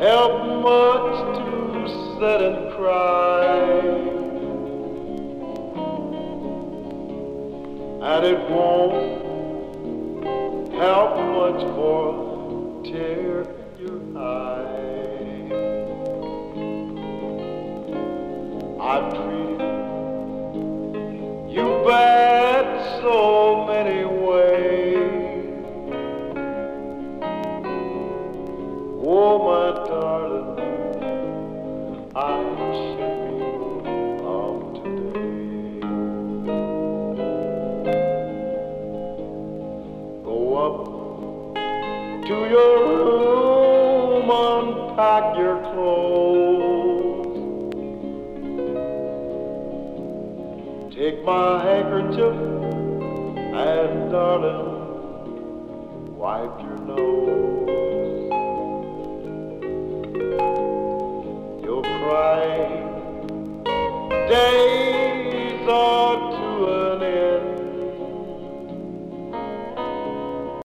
help much to sit and cry, and it won't help much for a tear in your eye. I've treated you bad so many ways. Oh, my darling, I'm ashamed of today. Go up to your room, unpack your clothes, take my handkerchief and, darling, wipe your nose. You'll cry day